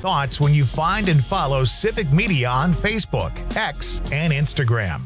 thoughts when you find and follow Civic Media on Facebook, X, and Instagram.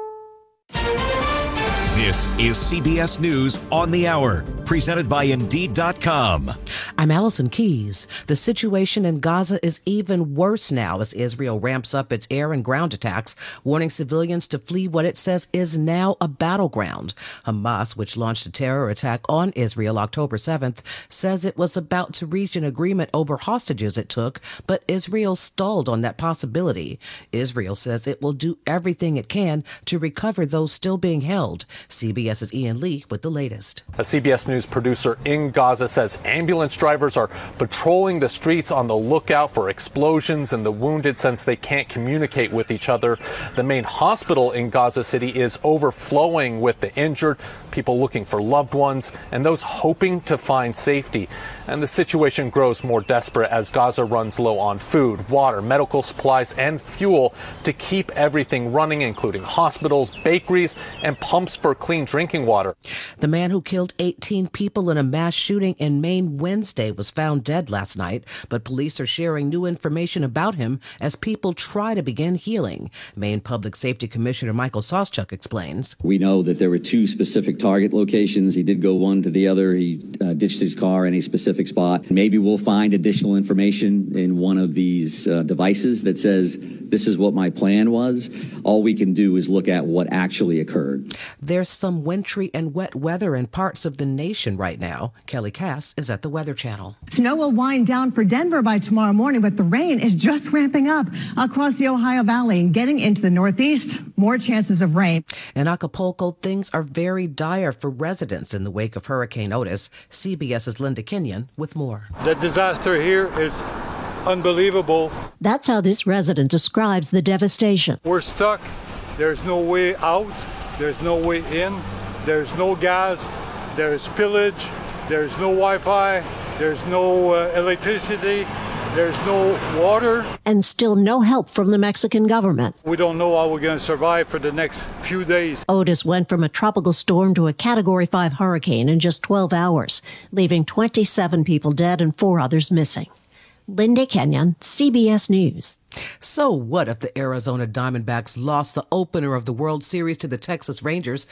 This is CBS News on the Hour, presented by Indeed.com. I'm Allison Keys. The situation in Gaza is even worse now as Israel ramps up its air and ground attacks, warning civilians to flee what it says is now a battleground. Hamas, which launched a terror attack on Israel October 7th, says it was about to reach an agreement over hostages it took, but Israel stalled on that possibility. Israel says it will do everything it can to recover those still being held. CBS's Ian Lee with the latest. A CBS News producer in Gaza says ambulance drivers are patrolling the streets on the lookout for explosions and the wounded since they can't communicate with each other. The main hospital in Gaza City is overflowing with the injured, people looking for loved ones, and those hoping to find safety. And the situation grows more desperate as Gaza runs low on food, water, medical supplies, and fuel to keep everything running, including hospitals, bakeries, and pumps for clean drinking water. The man who killed 18 people in a mass shooting in Maine Wednesday was found dead last night, but police are sharing new information about him as people try to begin healing. Maine Public Safety Commissioner Michael Sawchuk explains. We know that there were two specific target locations. He did go one to the other. He ditched his car in a specific spot. Maybe we'll find additional information in one of these devices that says, this is what my plan was. All we can do is look at what actually occurred. There's some wintry and wet weather in parts of the nation right now. Kelly Cass is at the Weather Channel. Snow will wind down for Denver by tomorrow morning, but the rain is just ramping up across the Ohio Valley and getting into the Northeast. More chances of rain. In Acapulco, things are very dire for residents in the wake of Hurricane Otis. CBS's Linda Kenyon with more. The disaster here is unbelievable. That's how this resident describes the devastation. We're stuck. There's no way out. There's no way in. There's no gas. There's pillage. There's no Wi-Fi. There's no electricity. There's no water. And still no help from the Mexican government. We don't know how we're going to survive for the next few days. Otis went from a tropical storm to a Category 5 hurricane in just 12 hours, leaving 27 people dead and 4 others missing. Linda Kenyon, CBS News. So what if the Arizona Diamondbacks lost the opener of the World Series to the Texas Rangers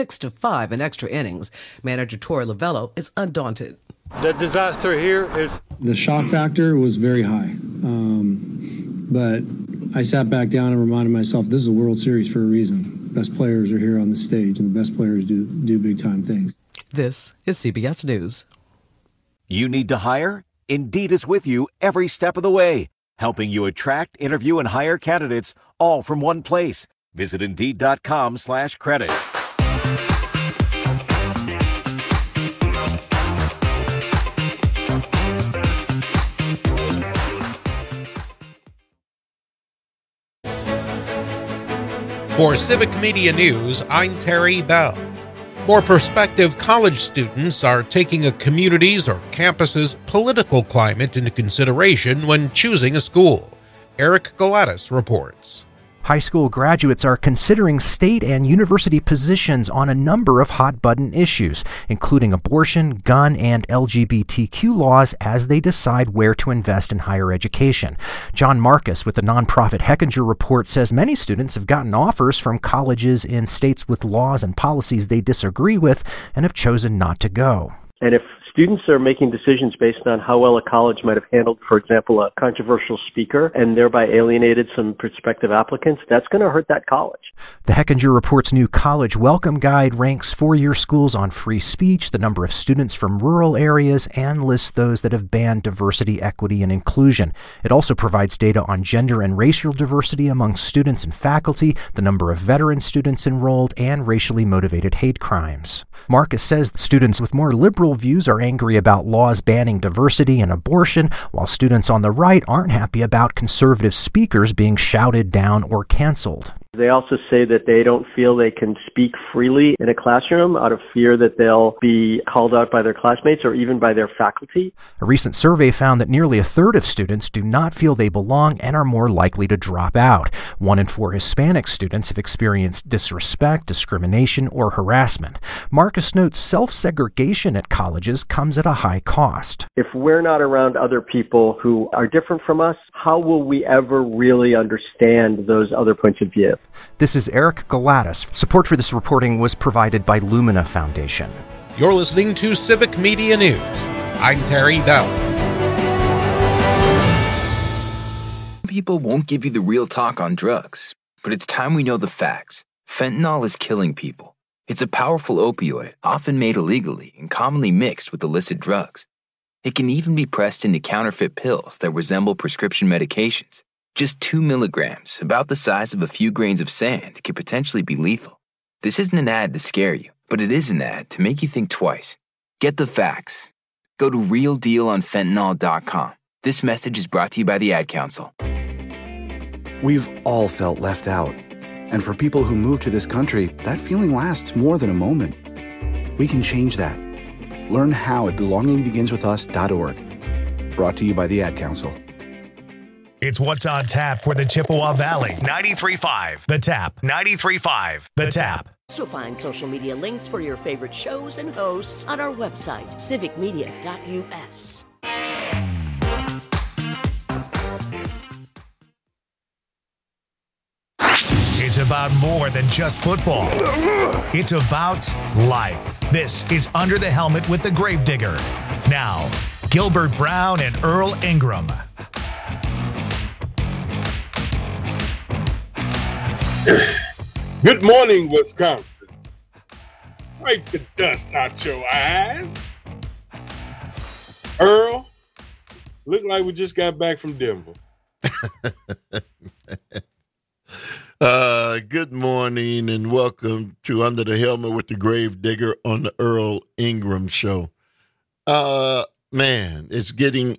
6-5 in extra innings? Manager Torey Lovullo is undaunted. The disaster here is... The shock factor was very high. But I sat back down and reminded myself, this is a World Series for a reason. Best players are here on the stage, and the best players do big-time things. This is CBS News. You need to hire? Indeed is with you every step of the way, helping you attract, interview, and hire candidates all from one place. Visit Indeed.com/credit. For Civic Media News, I'm Terry Bell. More prospective college students are taking a community's or campus's political climate into consideration when choosing a school. Eric Galatis reports. High school graduates are considering state and university positions on a number of hot-button issues, including abortion, gun, and LGBTQ laws as they decide where to invest in higher education. John Marcus with the nonprofit Hechinger Report says many students have gotten offers from colleges in states with laws and policies they disagree with and have chosen not to go. And if students are making decisions based on how well a college might have handled, for example, a controversial speaker and thereby alienated some prospective applicants, that's going to hurt that college. The Hechinger Report's new College Welcome Guide ranks four-year schools on free speech, the number of students from rural areas, and lists those that have banned diversity, equity, and inclusion. It also provides data on gender and racial diversity among students and faculty, the number of veteran students enrolled, and racially motivated hate crimes. Marcus says students with more liberal views are angry about laws banning diversity and abortion, while students on the right aren't happy about conservative speakers being shouted down or canceled. They also say that they don't feel they can speak freely in a classroom out of fear that they'll be called out by their classmates or even by their faculty. A recent survey found that nearly a third of students do not feel they belong and are more likely to drop out. 1 in 4 Hispanic students have experienced disrespect, discrimination, or harassment. Marcus notes self-segregation at colleges comes at a high cost. If we're not around other people who are different from us, how will we ever really understand those other points of view? This is Eric Galatis. Support for this reporting was provided by Lumina Foundation. You're listening to Civic Media News. I'm Terry Bell. People won't give you the real talk on drugs, but it's time we know the facts. Fentanyl is killing people. It's a powerful opioid, often made illegally and commonly mixed with illicit drugs. It can even be pressed into counterfeit pills that resemble prescription medications. Just 2 milligrams, about the size of a few grains of sand, could potentially be lethal. This isn't an ad to scare you, but it is an ad to make you think twice. Get the facts. Go to realdealonfentanyl.com. This message is brought to you by the Ad Council. We've all felt left out. And for people who move to this country, that feeling lasts more than a moment. We can change that. Learn how at belongingbeginswithus.org. Brought to you by the Ad Council. It's what's on tap for the Chippewa Valley. 93.5 The Tap. 93.5 The Tap. So find social media links for your favorite shows and hosts on our website, civicmedia.us. It's about more than just football. It's about life. This is Under the Helmet with the Gravedigger. Now, Gilbert Brown and Earl Ingram. Good morning, Wisconsin. Wipe the dust out your eyes. Earl, look like we just got back from Denver. Good morning and welcome to Under the Helmet with the Gravedigger on the Earl Ingram Show. Man, it's getting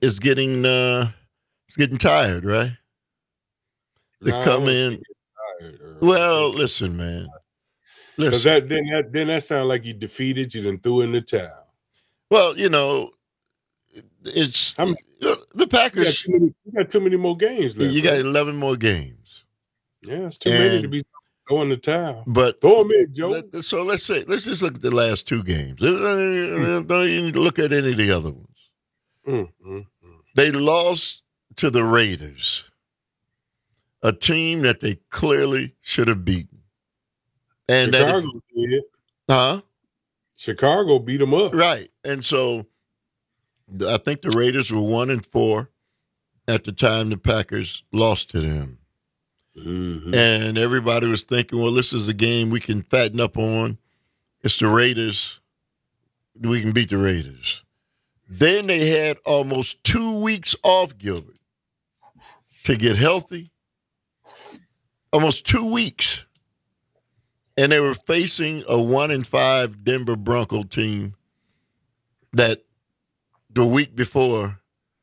tired, right? To come in. Well, listen, man. Listen. Then that sounds like you defeated. You done threw in the towel. Well, you know, it's the Packers. You got too many more games left. You got 11 more games. Yeah, it's too many to be throwing the towel. But throw them in, Joe. Let's just look at the last 2 games. Don't even look at any of the other ones. They lost to the Raiders, a team that they clearly should have beaten. And Chicago did. Chicago beat them up. Right. And so I think the Raiders were 1-4 at the time the Packers lost to them. Mm-hmm. And everybody was thinking, well, this is a game we can fatten up on. It's the Raiders. We can beat the Raiders. Then they had almost 2 weeks off, Gilbert, to get healthy. Almost 2 weeks. And they were facing a 1-5 Denver Bronco team that the week before,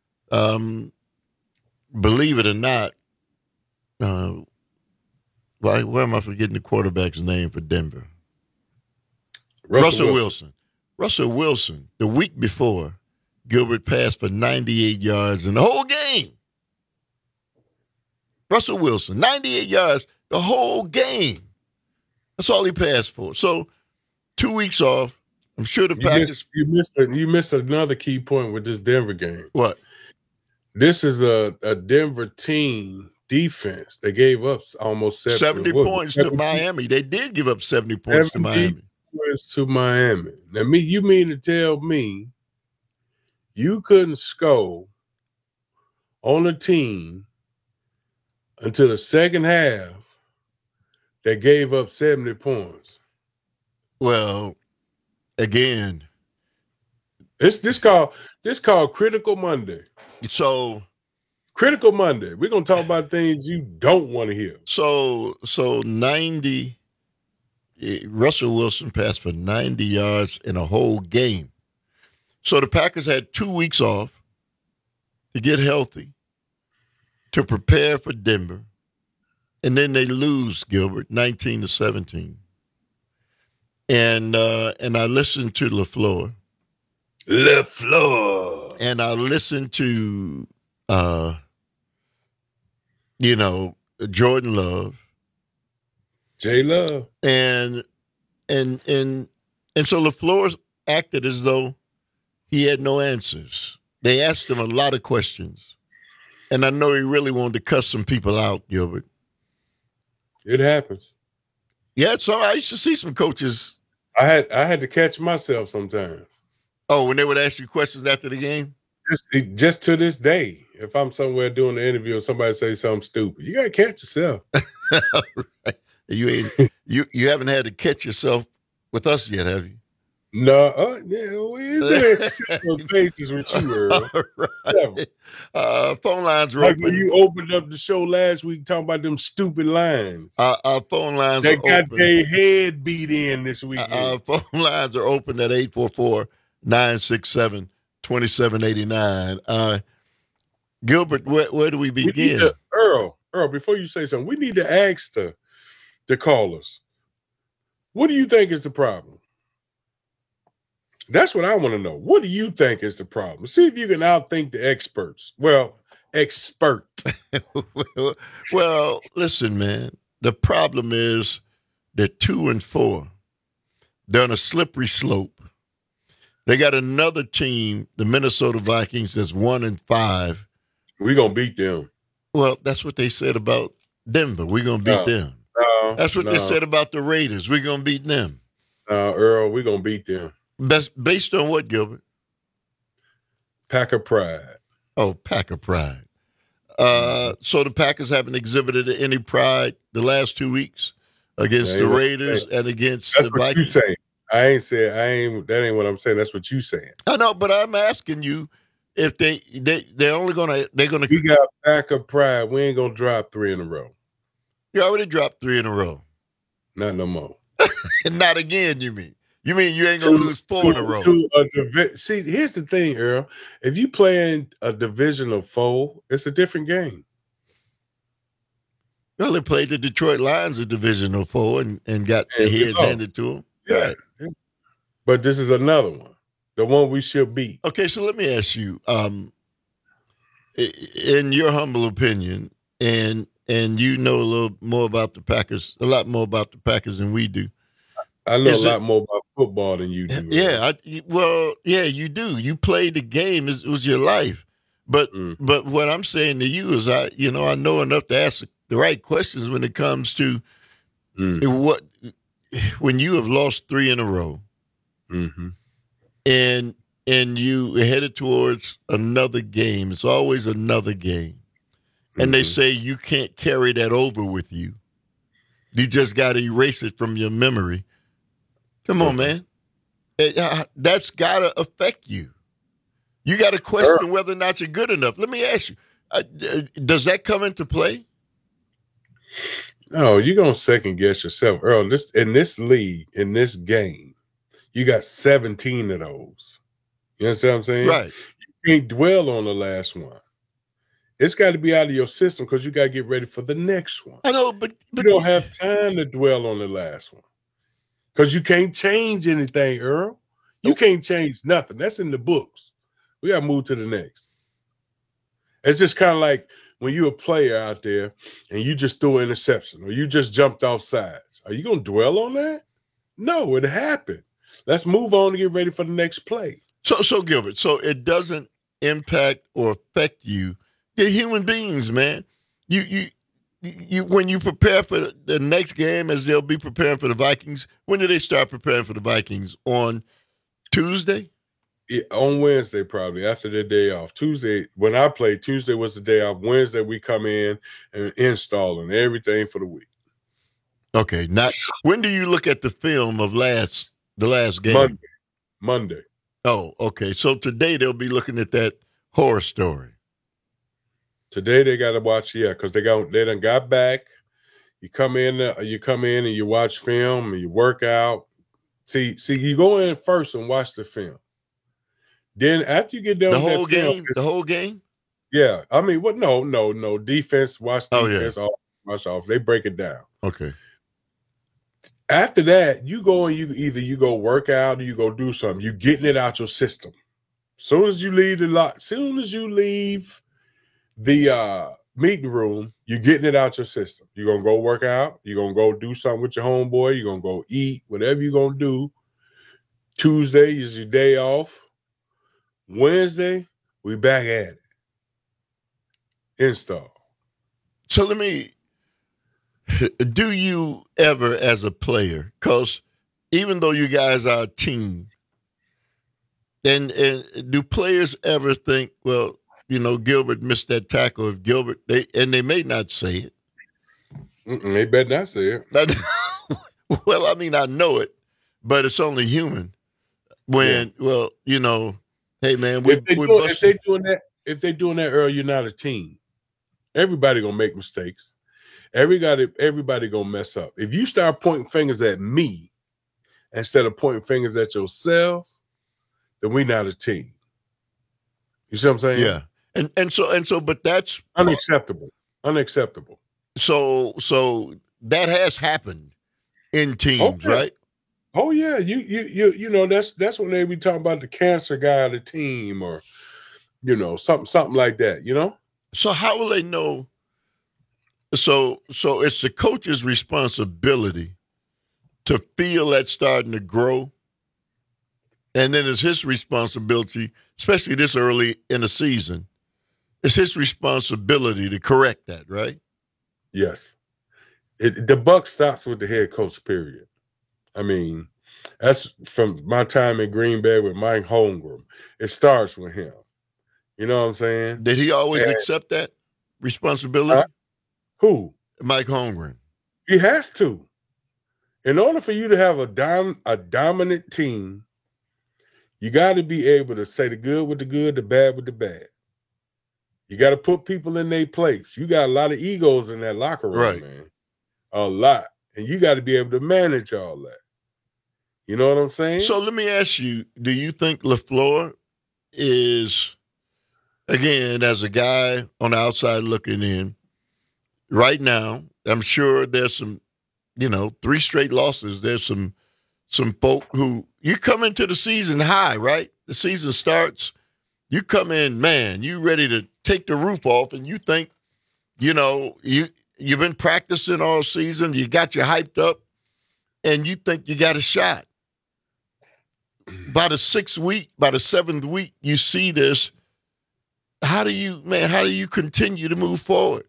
believe it or not, why am I forgetting the quarterback's name for Denver? Russell Wilson. Russell Wilson, the week before, Gilbert passed for 98 yards in the whole game. Russell Wilson, 98 yards the whole game. That's all he passed for. So 2 weeks off. I'm sure the Packers. You missed another key point with this Denver game. What? This is a Denver team defense. They gave up almost 70 points to Miami. They did give up 70 points to Miami. To Miami. Now, you mean to tell me you couldn't score on a team until the second half that gave up 70 points? Well, again, this called Critical Monday. So Critical Monday. We're gonna talk about things you don't want to hear. So 90. Russell Wilson passed for 90 yards in a whole game. So the Packers had 2 weeks off to get healthy, to prepare for Denver, and then they lose, Gilbert, 19-17. And I listened to LaFleur. And I listened to, Jordan Love. J Love. And so LaFleur acted as though he had no answers. They asked him a lot of questions. And I know he really wanted to cuss some people out, Gilbert. It happens. Yeah, so I used to see some coaches. I had to catch myself sometimes. Oh, when they would ask you questions after the game? Just to this day, if I'm somewhere doing an interview and somebody say something stupid, you gotta catch yourself. Right. You haven't had to catch yourself with us yet, have you? No, we're there several cases with you, Earl. Right. Phone lines are like open. when you opened up the show last week talking about them stupid lines. Our phone lines they are got open. their head beat in this weekend. Our phone lines are open at 844-967-2789. Gilbert, where do we begin? Earl, before you say something, we need to ask the callers, what do you think is the problem? That's what I want to know. What do you think is the problem? See if you can outthink the experts. Well, expert. Well, listen, man. The problem is they're 2-4. They're on a slippery slope. They got another team, the Minnesota Vikings, that's 1-5. We're going to beat them. Well, that's what they said about Denver. We're going to beat them. That's what they said about the Raiders. We're going to beat them. Earl, we're going to beat them. Based on what, Gilbert? Packer pride. Oh, Packer pride. So the Packers haven't exhibited any pride the last 2 weeks against the Raiders and against the Vikings. That's what you saying. That ain't what I'm saying. That's what you saying. I know, but I'm asking you if they're gonna. We got Packer pride. We ain't gonna drop 3 in a row. You already dropped 3 in a row. Not no more. Not again, you mean? You mean you ain't going to lose 4 in a row? See, here's the thing, Earl. If you play in a divisional foe, it's a different game. Well, they played the Detroit Lions a divisional foe and got their heads handed to them. Yeah. Right. But this is another one, the one we should beat. Okay, so let me ask you, in your humble opinion, and you know a little more about the Packers, a lot more about the Packers than we do. I know a lot more about football than you do. Yeah, you do. You played the game. It was your life. But what I'm saying to you is I know enough to ask the right questions when it comes to when you have lost 3 in a row and you headed towards another game. It's always another game. And they say you can't carry that over with you. You just got to erase it from your memory. Come on, man. That's got to affect you. You got to question whether or not you're good enough. Let me ask you, does that come into play? No, you're going to second guess yourself. Earl, in this league, in this game, you got 17 of those. You understand what I'm saying? Right. You can't dwell on the last one. It's got to be out of your system because you got to get ready for the next one. I know, but you don't have time to dwell on the last one. Because you can't change anything, Earl. You can't change nothing. That's in the books. We got to move to the next. It's just kind of like when you're a player out there and you just threw an interception or you just jumped off sides. Are you going to dwell on that? No, it happened. Let's move on to get ready for the next play. So Gilbert, so it doesn't impact or affect you. They're human beings, man. You when you prepare for the next game, as they'll be preparing for the Vikings, when do they start preparing for the Vikings? On Tuesday? Yeah, on Wednesday, probably, after their day off. Tuesday, when I played, Tuesday was the day off. Wednesday, we come in and installing everything for the week. Okay. Now, when do you look at the film of the last game? Monday. Oh, okay. So today they'll be looking at that horror story. Today they got to watch, because they done got back. You come in and you watch film and you work out. See, you go in first and watch the film. Then after you get done with that film, the whole game? Yeah. I mean, what? No. Defense, watch defense. Oh, Martial arts. They break it down. Okay. After that, you go and you go work out or you go do something. You're getting it out your system. Soon as you leave the meeting room, you're getting it out your system. You're gonna go work out. You're gonna go do something with your homeboy. You're gonna go eat. Whatever you're gonna do. Tuesday is your day off. Wednesday, we back at it. Install. So let me. Do you ever, as a player, because even though you guys are a team, and do players ever think, well, you know, Gilbert missed that tackle? If Gilbert, they may not say it. They better not say it. Well, I mean, I know it, but it's only human. When, well, you know, hey man, if they're doing that, Earl, you're not a team. Everybody gonna make mistakes. Everybody gonna mess up. If you start pointing fingers at me instead of pointing fingers at yourself, then we're not a team. You see what I'm saying? Yeah. And so, but that's unacceptable. Unacceptable. So that has happened in teams, right? Oh yeah. You know, that's when they be talking about the cancer guy of the team, or you know, something like that, you know? So how will they know? So it's the coach's responsibility to feel that starting to grow. And then it's his responsibility, especially this early in the season, it's his responsibility to correct that, right? Yes. The buck stops with the head coach, period. I mean, that's from my time in Green Bay with Mike Holmgren. It starts with him. You know what I'm saying? Did he always accept that responsibility? Who? Mike Holmgren. He has to. In order for you to have a dominant team, you got to be able to say the good with the good, the bad with the bad. You got to put people in their place. You got a lot of egos in that locker room, man. A lot. And you got to be able to manage all that. You know what I'm saying? So let me ask you, do you think LaFleur is, again, as a guy on the outside looking in, right now, I'm sure there's some, 3 straight losses. There's some folk who, you come into the season high, right? The season starts, you come in, man, you ready to take the roof off, and you think, you've been practicing all season, you got you hyped up, and you think you got a shot. By the 7th week, you see this. How do you continue to move forward?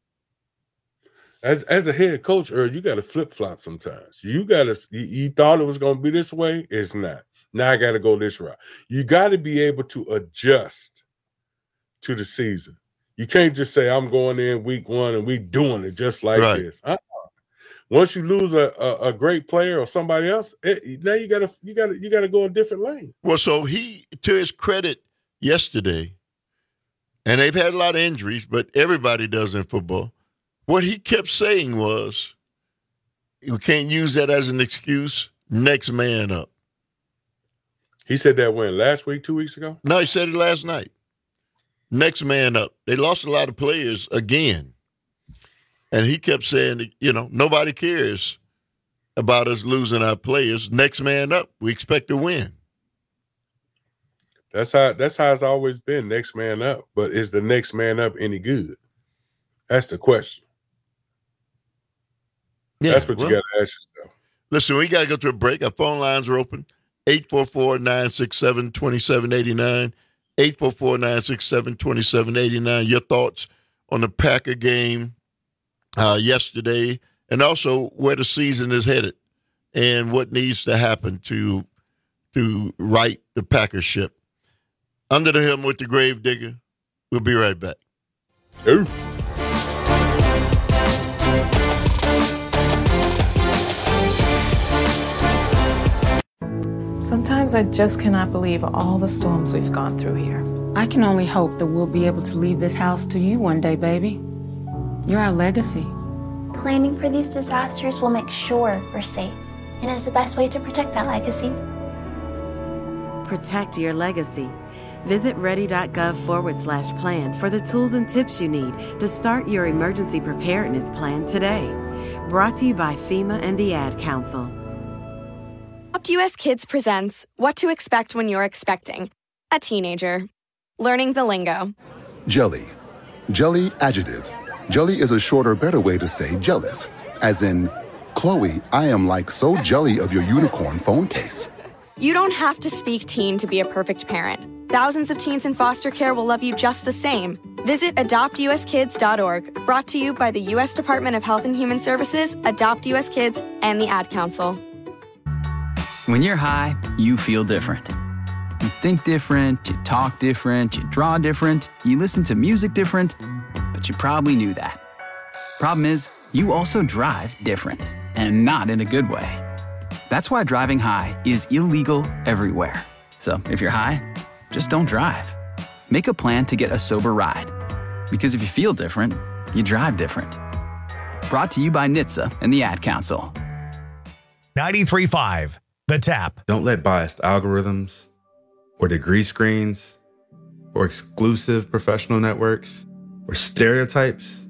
As a head coach, Earl, you got to flip-flop sometimes. You thought it was going to be this way. It's not. Now I got to go this route. You got to be able to adjust to the season. You can't just say, I'm going in week 1 and we doing it just like this. Once you lose a great player or somebody else, now you gotta go a different lane. Well, so he, to his credit, yesterday, and they've had a lot of injuries, but everybody does in football. What he kept saying was, we can't use that as an excuse. Next man up. He said that when? Last week, 2 weeks ago? No, he said it last night. Next man up. They lost a lot of players again. And he kept saying, nobody cares about us losing our players. Next man up. We expect to win. That's how it's always been, next man up. But is the next man up any good? That's the question. Yeah, that's what you got to ask yourself. Listen, we got to go to a break. Our phone lines are open. 844-967-2789. 844-967-2789. Your thoughts on the Packer game yesterday, and also where the season is headed and what needs to happen to right the Packers ship. Under the Helmet with the Grave Digger. We'll be right back. Ooh. Sometimes I just cannot believe all the storms we've gone through here. I can only hope that we'll be able to leave this house to you one day, baby. You're our legacy. Planning for these disasters will make sure we're safe, and is the best way to protect that legacy. Protect your legacy. Visit ready.gov/plan for the tools and tips you need to start your emergency preparedness plan today. Brought to you by FEMA and the Ad Council. Adopt US Kids presents What to Expect When You're Expecting a Teenager. Learning the lingo. Jelly. Jelly adjective. Jelly is a shorter, better way to say jealous. As in, Chloe, I am like so jelly of your unicorn phone case. You don't have to speak teen to be a perfect parent. Thousands of teens in foster care will love you just the same. Visit adoptuskids.org, brought to you by the U.S. Department of Health and Human Services, Adopt US Kids, and the Ad Council. When you're high, you feel different. You think different, you talk different, you draw different, you listen to music different, but you probably knew that. Problem is, you also drive different, and not in a good way. That's why driving high is illegal everywhere. So if you're high, just don't drive. Make a plan to get a sober ride. Because if you feel different, you drive different. Brought to you by NHTSA and the Ad Council. 93.5, The Tap. Don't let biased algorithms or degree screens or exclusive professional networks or stereotypes.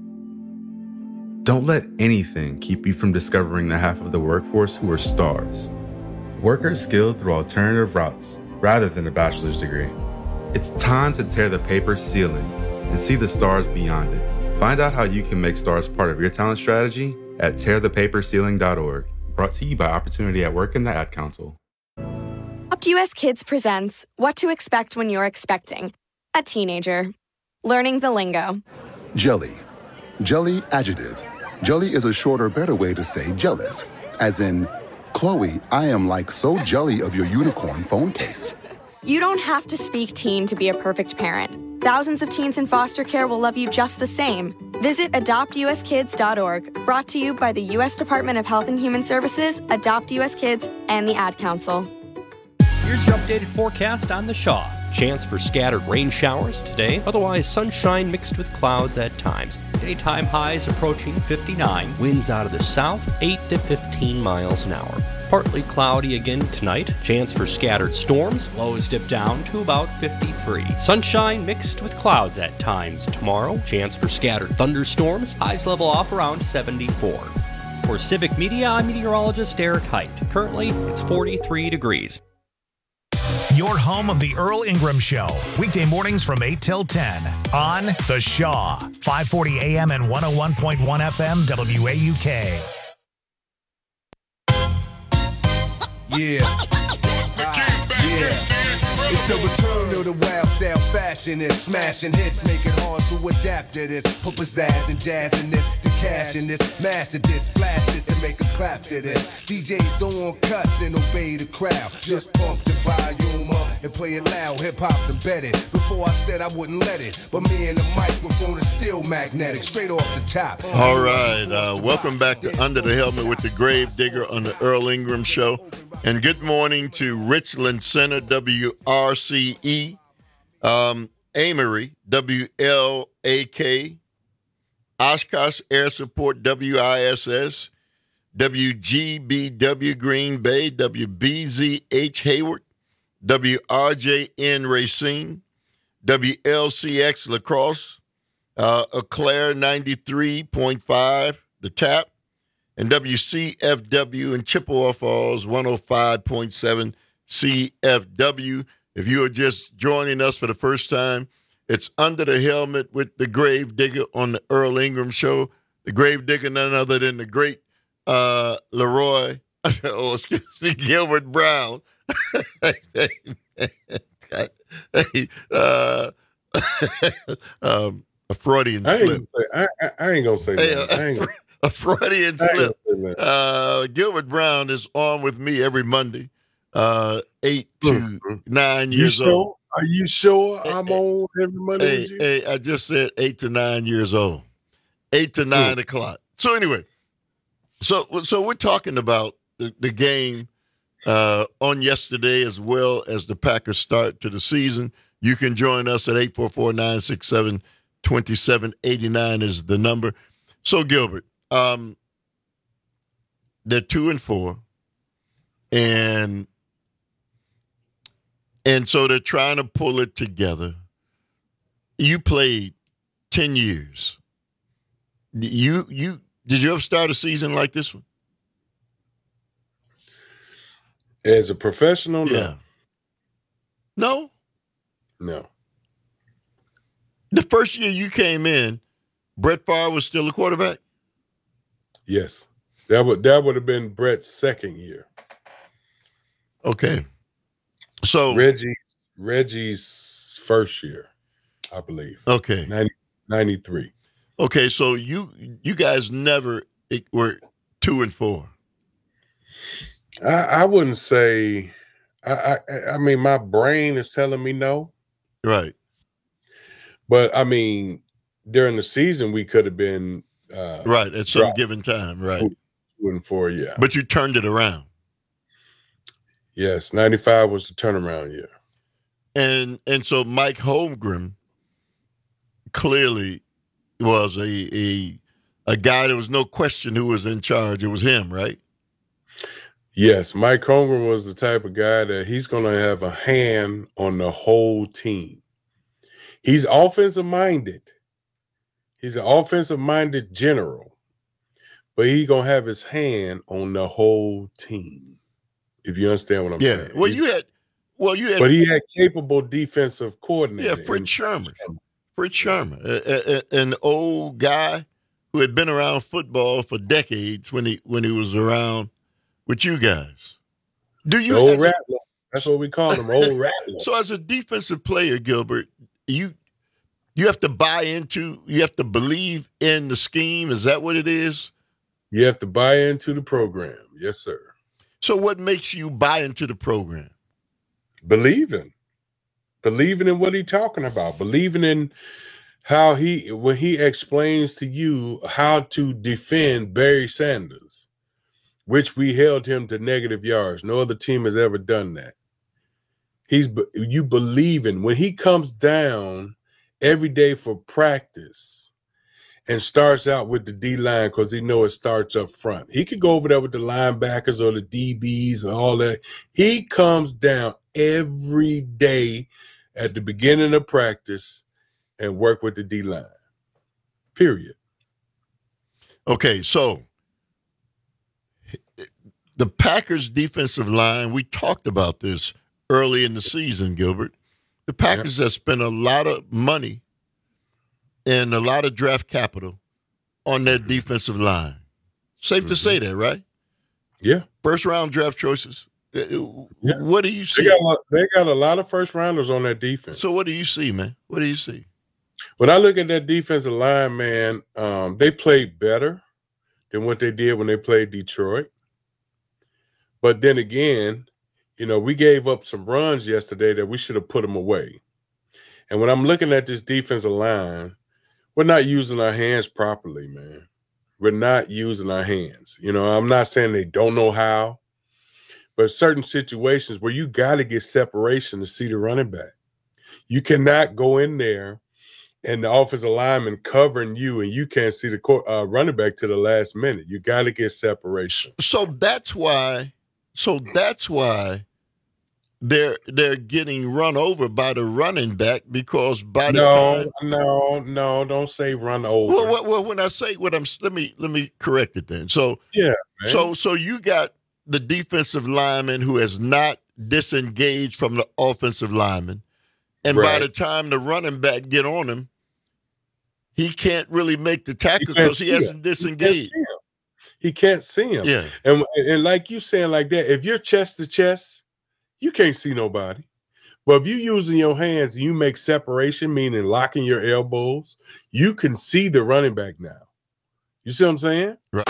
Don't let anything keep you from discovering the half of the workforce who are stars. Workers skilled through alternative routes rather than a bachelor's degree. It's time to tear the paper ceiling and see the stars beyond it. Find out how you can make stars part of your talent strategy at tearthepaperceiling.org. Brought to you by Opportunity at Work and the Ad Council. Adopt US Kids presents What to Expect When You're Expecting a Teenager. Learning the lingo. Jelly. Jelly adjective. Jelly is a shorter, better way to say jealous. As in, Chloe, I am like so jelly of your unicorn phone case. You don't have to speak teen to be a perfect parent. Thousands of teens in foster care will love you just the same. Visit adoptuskids.org, brought to you by the U.S. Department of Health and Human Services, Adopt US Kids, and the Ad Council. Here's your updated forecast on the Shaw. Chance for scattered rain showers today, otherwise sunshine mixed with clouds at times. Daytime highs approaching 59, winds out of the south 8 to 15 miles an hour. Partly cloudy again tonight, chance for scattered storms, lows dip down to about 53. Sunshine mixed with clouds at times tomorrow, chance for scattered thunderstorms, highs level off around 74. For Civic Media, I'm meteorologist Eric Height. Currently, it's 43 degrees. Your home of the Earl Ingram Show. Weekday mornings from 8 till 10 on The Shaw. 540 AM and 101.1 FM WAUK. Yeah. It's the return of the wild style fashion. Smashing hits, make it hard to adapt to this. Put pizzazz and jazz in this. Cash in this, master this, blast this and make a clap to this. DJs don't want cuts and obey the crowd. Just pump the volume up and play it loud. Hip-hop's embedded. Before I said I wouldn't let it, but me and the microphone is still magnetic, straight off the top. All right, welcome back to Under the Helmet with the Grave Digger on the Earl Ingram Show. And good morning to Richland Center, WRCE, Amory, WLAK, Oshkosh Air Support, WISS, WGBW Green Bay, WBZH Hayward, WRJN Racine, WLCX La Crosse, Eau Claire 93.5, The Tap, and WCFW in Chippewa Falls 105.7 CFW. If you are just joining us for the first time, it's Under the Helmet with the Grave Digger on the Earl Ingram Show. The Grave Digger, none other than the great Leroy, Gilbert Brown. A Freudian slip. I ain't gonna say that. A Freudian slip. Gilbert Brown is on with me every Monday, 8 to 9 years old. Are you sure I'm on every Monday? Hey, I just said 8 to 9 years old. 8 to 9 o'clock. So anyway, so we're talking about the game on yesterday as the Packers start to the season. You can join us at 844-967-2789 is the number. So Gilbert, they're 2-4, and And so they're trying to pull it together. You played 10 years. Did you ever start a season like this one? As a professional? Yeah. No? No. The first year you came in, Brett Favre was still a quarterback? Yes. That would have been Brett's second year. Okay. So Reggie's first year, I believe. Okay. 93. Okay, so you guys never were 2-4. I wouldn't say. I mean, my brain is telling me no. Right. But I mean, during the season, we could have been right at some given time. Right. 2-4, yeah. But you turned it around. Yes, 95 was the turnaround year. And so Mike Holmgren clearly was a guy. There was no question who was in charge. It was him, right? Yes, Mike Holmgren was the type of guy that he's going to have a hand on the whole team. He's offensive minded. He's an offensive minded general, but he's going to have his hand on the whole team. If you understand what I'm saying. Well, you had. But he had capable defensive coordinators. Yeah, Fritz Sherman, an old guy who had been around football for decades when he was around with you guys. Old Rattler. That's what we call him, Old Rattler. So as a defensive player, Gilbert, you have to buy into, you have to believe in the scheme. Is that what it is? You have to buy into the program. Yes, sir. So what makes you buy into the program? Believing in what he's talking about, believing in how when he explains to you how to defend Barry Sanders, which we held him to negative yards. No other team has ever done that. You believe in when he comes down every day for practice and starts out with the D-line because he knows it starts up front. He could go over there with the linebackers or the DBs and all that. He comes down every day at the beginning of practice and work with the D-line. Period. Okay, so the Packers' defensive line, we talked about this early in the season, Gilbert. The Packers have spent a lot of money and a lot of draft capital on their defensive line. Safe to say that, right? Yeah. First-round draft choices. What do you see? They got a lot of first-rounders on that defense. So what do you see, man? What do you see? When I look at that defensive line, man, they played better than what they did when they played Detroit. But then again, we gave up some runs yesterday that we should have put them away. And when I'm looking at this defensive line, we're not using our hands properly, man. We're not using our hands. I'm not saying they don't know how, but certain situations where you got to get separation to see the running back. You cannot go in there and the offensive lineman covering you and you can't see the running back to the last minute. You got to get separation. So that's why they're getting run over by the running back because by the time. No, don't say run over. Well, when I say what let me correct it then. So yeah, man. So you got the defensive lineman who has not disengaged from the offensive lineman, and by the time the running back get on him, he can't really make the tackle because he hasn't disengaged. He can't see him. Yeah, and like you saying like that, if you're chest to chest, you can't see nobody. But if you're using your hands and you make separation, meaning locking your elbows, you can see the running back now. You see what I'm saying? Right.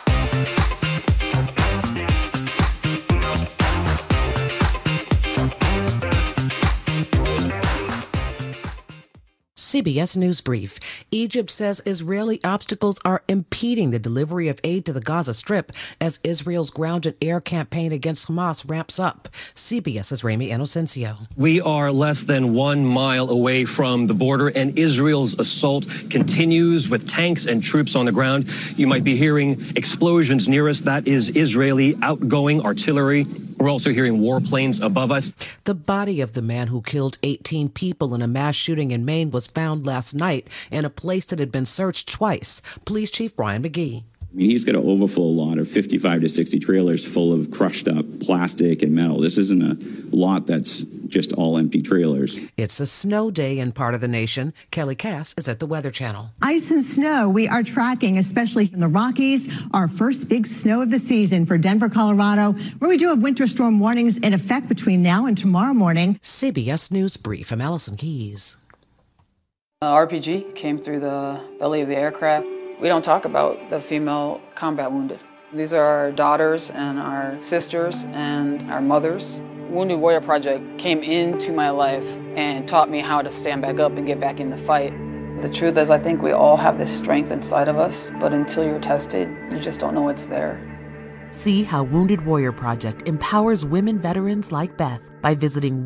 CBS News Brief. Egypt says Israeli obstacles are impeding the delivery of aid to the Gaza Strip as Israel's grounded air campaign against Hamas ramps up. CBS's Rami Inocencio. We are less than 1 mile away from the border, and Israel's assault continues with tanks and troops on the ground. You might be hearing explosions near us. That is Israeli outgoing artillery. We're also hearing warplanes above us. The body of the man who killed 18 people in a mass shooting in Maine was found last night in a place that had been searched twice. Police Chief Ryan McGee. I mean, he's got an overflow lot of 55 to 60 trailers full of crushed up plastic and metal. This isn't a lot that's just all empty trailers. It's a snow day in part of the nation. Kelly Cass is at the Weather Channel. Ice and snow we are tracking, especially in the Rockies. Our first big snow of the season for Denver, Colorado, where we do have winter storm warnings in effect between now and tomorrow morning. CBS News Brief. I'm Allison Keys. RPG came through the belly of the aircraft. We don't talk about the female combat wounded. These are our daughters and our sisters and our mothers. Wounded Warrior Project came into my life and taught me how to stand back up and get back in the fight. The truth is, I think we all have this strength inside of us, but until you're tested, you just don't know it's there. See how Wounded Warrior Project empowers women veterans like Beth by visiting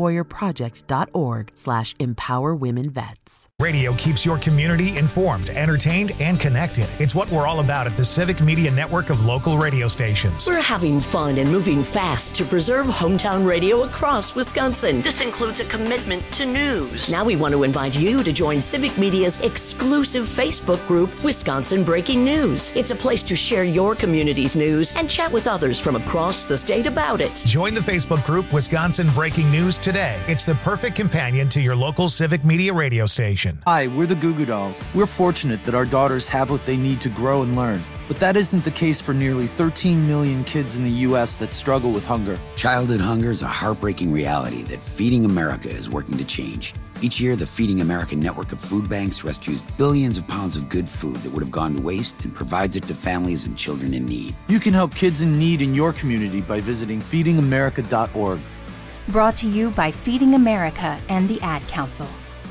woundedwarriorproject.org/empowerwomenvets. Radio keeps your community informed, entertained, and connected. It's what we're all about at the Civic Media Network of local radio stations. We're having fun and moving fast to preserve hometown radio across Wisconsin. This includes a commitment to news. Now we want to invite you to join Civic Media's exclusive Facebook group, Wisconsin Breaking News. It's a place to share your community's news and chat with others from across the state about it. Join the Facebook group Wisconsin Breaking News today. It's the perfect companion to your local Civic Media radio station. Hi, we're the Goo Goo Dolls. We're fortunate that our daughters have what they need to grow and learn. But that isn't the case for nearly 13 million kids in the U.S. that struggle with hunger. Childhood hunger is a heartbreaking reality that Feeding America is working to change. Each year, the Feeding America network of food banks rescues billions of pounds of good food that would have gone to waste and provides it to families and children in need. You can help kids in need in your community by visiting feedingamerica.org. Brought to you by Feeding America and the Ad Council.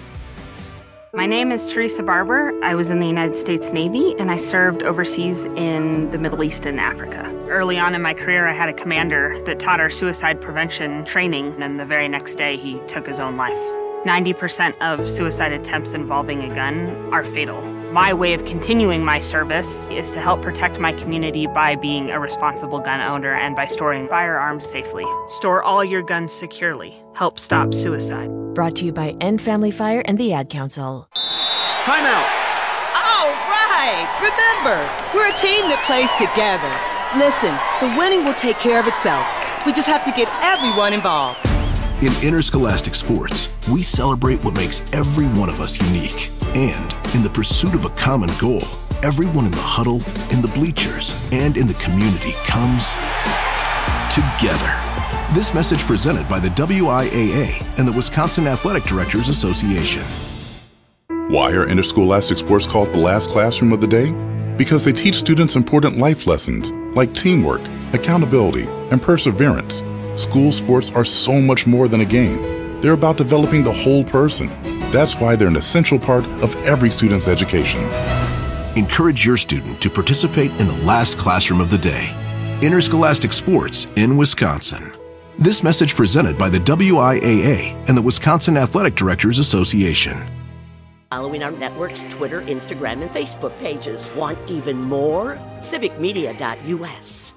My name is Teresa Barber. I was in the United States Navy and I served overseas in the Middle East and Africa. Early on in my career, I had a commander that taught our suicide prevention training, and the very next day he took his own life. 90% of suicide attempts involving a gun are fatal. My way of continuing my service is to help protect my community by being a responsible gun owner and by storing firearms safely. Store all your guns securely. Help stop suicide. Brought to you by End Family Fire and the Ad Council. Time out! All right! Remember, we're a team that plays together. Listen, the winning will take care of itself. We just have to get everyone involved. In interscholastic sports, we celebrate what makes every one of us unique. And in the pursuit of a common goal, everyone in the huddle, in the bleachers, and in the community comes together. This message presented by the WIAA and the Wisconsin Athletic Directors Association. Why are interscholastic sports called the last classroom of the day? Because they teach students important life lessons like teamwork, accountability, and perseverance. School sports are so much more than a game. They're about developing the whole person. That's why they're an essential part of every student's education. Encourage your student to participate in the last classroom of the day. Interscholastic sports in Wisconsin. This message presented by the WIAA and the Wisconsin Athletic Directors Association. Following our network's Twitter, Instagram, and Facebook pages. Want even more? civicmedia.us.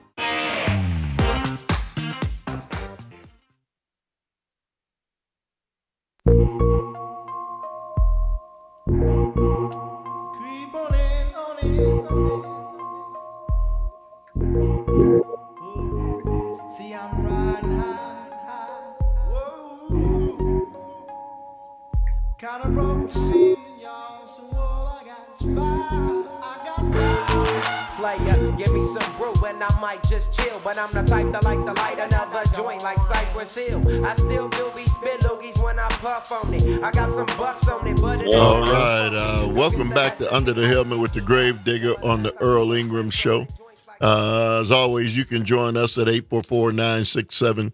Give me some brew and I might just chill, but I'm the type that like to light another joint like Cypress Hill. I still do be spit loogies when I puff on it. I got some bucks on it, but all right, welcome back to Under the Helmet with the Grave Digger on the Earl Ingram Show. As always, you can join us at 844-967-2789,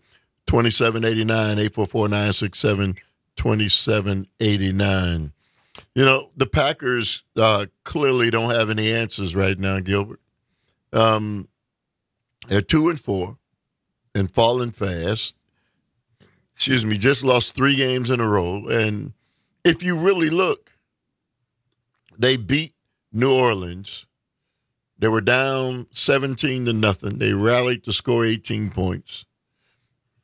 844-967-2789. You know, the Packers clearly don't have any answers right now, Gilbert. They're 2-4 and falling fast. Just lost 3 games in a row. And if you really look, they beat New Orleans. They were down 17-0. They rallied to score 18 points.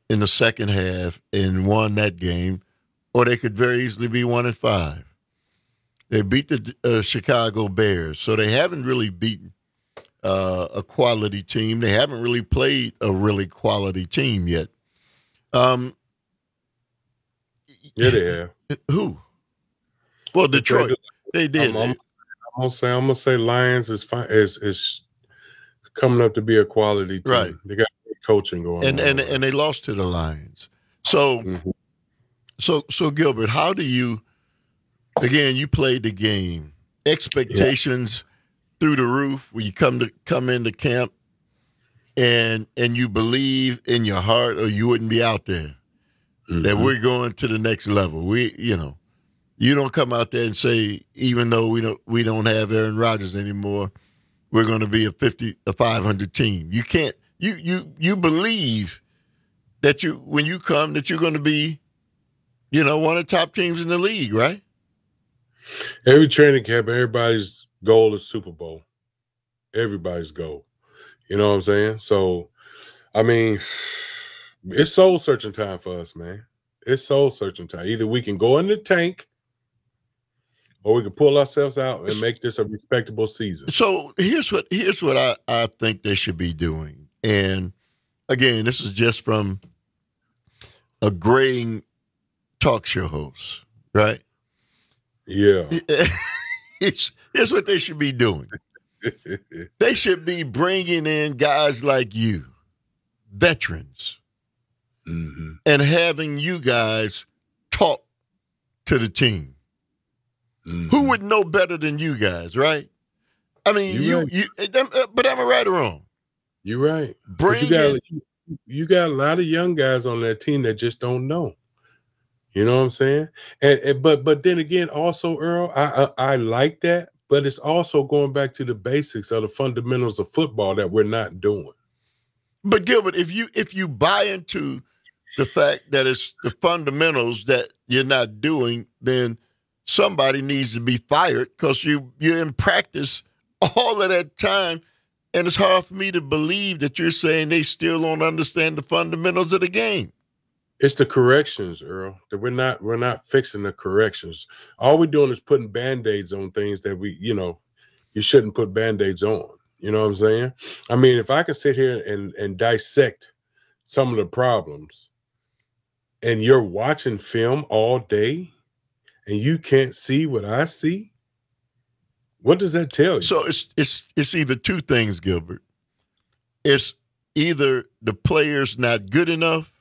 in the second half and won that game, or they could very easily be 1-5. They beat the Chicago Bears, so they haven't really beaten a quality team. They haven't really played a really quality team yet. Yeah, they have. Who? Well, Detroit. They did. I'm gonna say Lions is coming up to be a quality team. Right. They got coaching going on. And they lost to the Lions. So so Gilbert, how do you, again, you played the game. Expectations through the roof when you come into camp and you believe in your heart, or you wouldn't be out there. That we're going to the next level. You don't come out there and say, even though we don't have Aaron Rodgers anymore, we're going to be a 500 team. You can't. You believe that when you come that you're going to be, one of the top teams in the league, right? Every training camp, everybody's goal is Super Bowl. Everybody's goal. You know what I'm saying? So, I mean, it's soul searching time for us, man. It's soul searching time. Either we can go in the tank, or we can pull ourselves out and make this a respectable season. So here's what I think they should be doing. And again, this is just from a graying talk show host, right? Yeah. Here's what they should be doing. They should be bringing in guys like you, veterans, and having you guys talk to the team. Who would know better than you guys, right? I mean, but am I right or wrong? You're right. You got a lot of young guys on that team that just don't know. You know what I'm saying? But then again, also, Earl, I like that, but it's also going back to the basics of the fundamentals of football that we're not doing. But Gilbert, if you buy into the fact that it's the fundamentals that you're not doing, then somebody needs to be fired, because you're in practice all of that time, and it's hard for me to believe that you're saying they still don't understand the fundamentals of the game. It's the corrections, Earl. That we're not fixing the corrections. All we're doing is putting Band-Aids on things that you shouldn't put Band-Aids on. You know what I'm saying? I mean, if I can sit here and dissect some of the problems, and you're watching film all day and you can't see what I see, what does that tell you? So it's either two things, Gilbert. It's either the player's not good enough,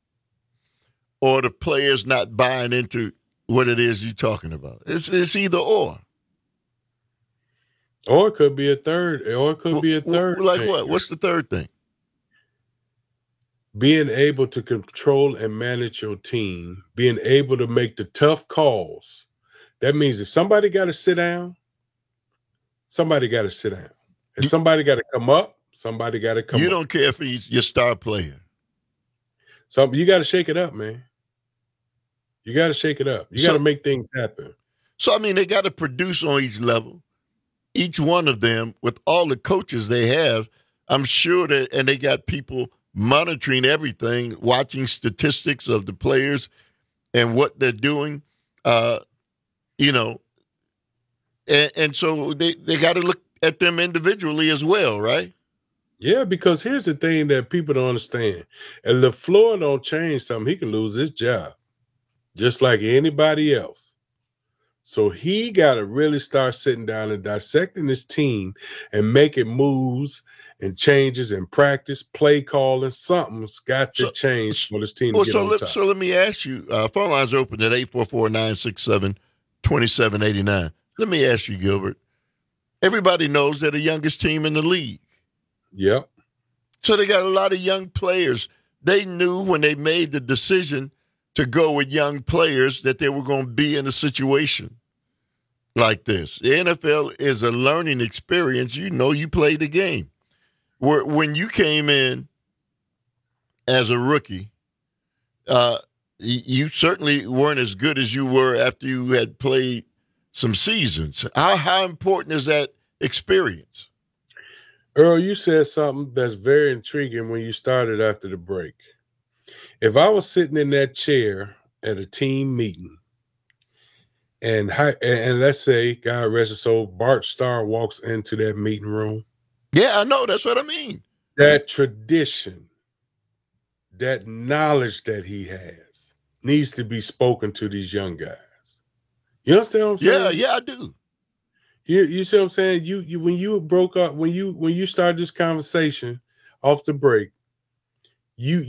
or the player's not buying into what it is you're talking about. It's either or. Or it could be a third. Or it could be a third. Like what? What's the third thing? Being able to control and manage your team, being able to make the tough calls. That means if somebody got to sit down, somebody got to sit down. If somebody got to come up, somebody got to come up. You don't care if he's your star player. So you got to shake it up, man. You got to shake it up. You got to make things happen. So, I mean, they got to produce on each level. Each one of them, with all the coaches they have, I'm sure that, and they got people monitoring everything, watching statistics of the players and what they're doing, and so they got to look at them individually as well, right? Yeah, because here's the thing that people don't understand. If LaFleur don't change something, he can lose his job, just like anybody else. So he got to really start sitting down and dissecting his team and making moves and changes in practice, play calling. Something's got to change for this team to get on top. So let me ask you, phone lines open at 844-967-2789. Let me ask you, Gilbert. Everybody knows they're the youngest team in the league. Yep. So they got a lot of young players. They knew when they made the decision to go with young players that they were going to be in a situation like this. The NFL is a learning experience. You play the game. When you came in as a rookie, you certainly weren't as good as you were after you had played some seasons. How important is that experience? Earl, you said something that's very intriguing when you started after the break. If I was sitting in that chair at a team meeting, and let's say, God rest his soul, Bart Starr walks into that meeting room. Yeah, I know. That's what I mean. That tradition, that knowledge that he has needs to be spoken to these young guys. You understand what I'm saying? Yeah, I do. You see what I'm saying? You when you broke up, when you started this conversation off the break, you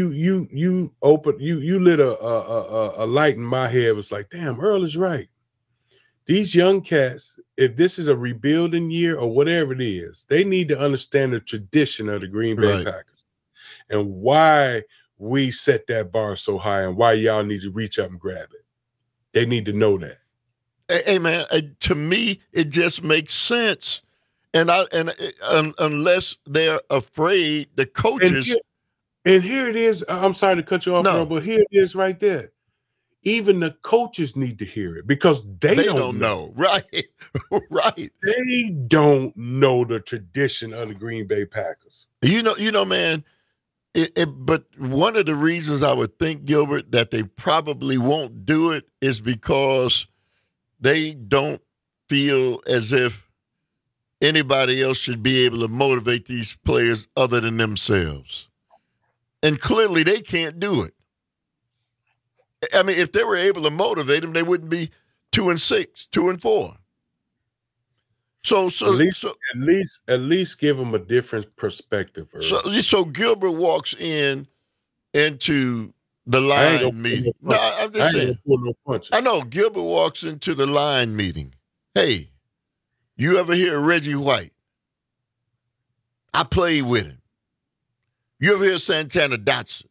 lit a light in my head. It was like, damn, Earl is right. These young cats, if this is a rebuilding year or whatever it is, they need to understand the tradition of the Green Bay Packers and why we set that bar so high and why y'all need to reach up and grab it. They need to know that. Hey man, to me, it just makes sense. And unless they're afraid, the coaches. And here it is. I'm sorry to cut you off, Earl, but here it is right there. Even the coaches need to hear it because they don't know. Right. Right. They don't know the tradition of the Green Bay Packers. You know, man, but one of the reasons I would think, Gilbert, that they probably won't do it is because they don't feel as if anybody else should be able to motivate these players other than themselves. And clearly they can't do it. I mean, if they were able to motivate them, they wouldn't be 2-6, 2-4. So at least give them a different perspective. So Gilbert walks into the line meeting. No, I'm just saying. I know Gilbert walks into the line meeting. Hey, you ever hear of Reggie White? I played with him. You ever hear Santana Dotson?